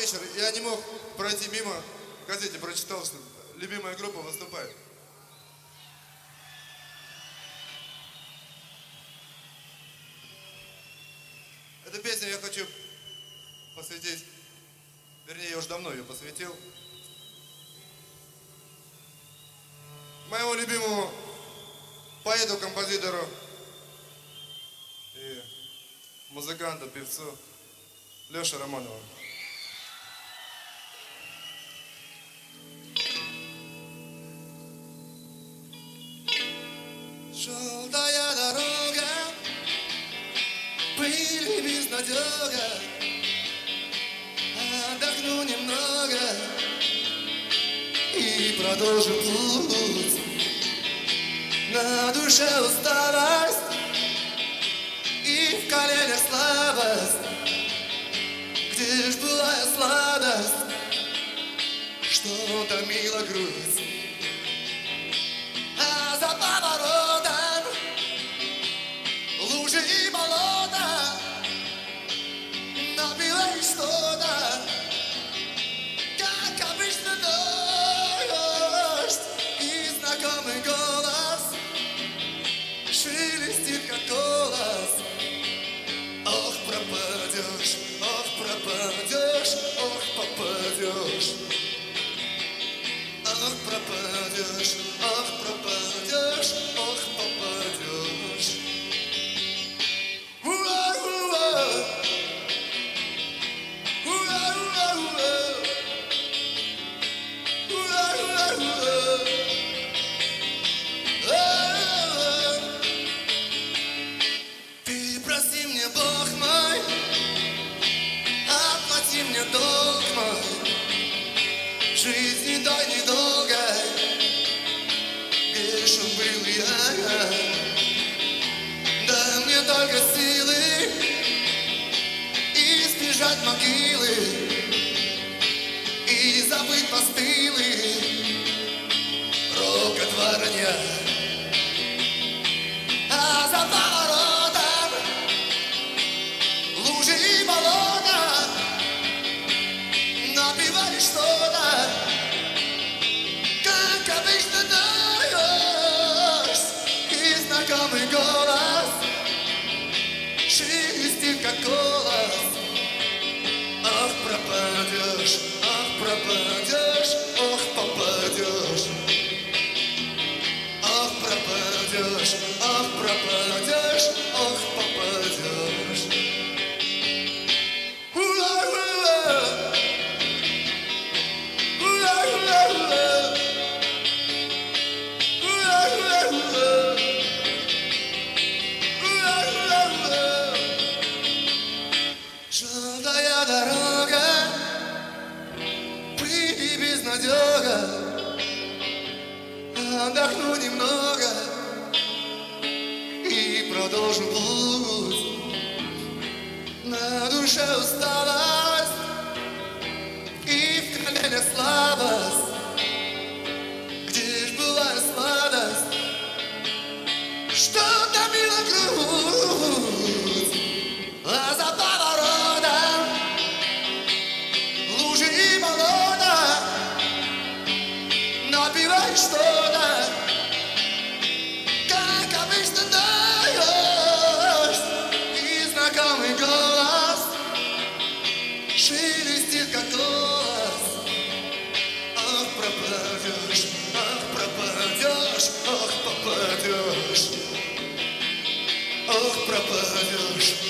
вечер, я не мог пройти мимо. В газете прочитал, что любимая группа выступает. Эту песню я хочу посвятить, вернее, я уже давно ее посвятил, моему любимому поэту, композитору и музыканту, певцу Леше Романову. Желтая дорога, пыль и безнадега, отдохну немного и продолжу путь. На душе усталость и в коленях слабость. Где ж была сладость, что томила грудь? А за поворотом лужи и болота, напилось что-то, как обычно дождь, и знакомый голос шелестит, как голос. Ох, пропадешь, ох, пропадешь, ох, попадешь. Ох, пропадешь, ох, пропадешь, ох, попадешь. Уа-уа, уа-уа-уа, уа-уа-уа. Ты прости мне, Бог мой, оплати мне долг мой. Жизни дай недолгой, грешен был я. Дай мне только силы избежать могилы и забыть постылый рокот воронья. А за поворотом лужи и болота напевали что-то, как обычно дождь, и знакомый голос шелестит, как голос. Ах, пропадешь, ах, пропадешь, ох, попадешь. Ах, пропадешь, ах, пропадешь, ох, попадешь. Уа-уа-уа. Уа-уа-уа. Уа-уа-уа. Уа-уа-уа. Желтая дорога, пыль и безнадега, отдохну немного и продолжу путь. На душе усталость и в коленях слабость. Где ж была сладость, что томила грудь? А за поворотом лужи и болота напивай что-то, как обычно даешь, и знакомый голос шелестит, как голос. Ах, пропадешь, ах, попадешь. Ох, пропадешь,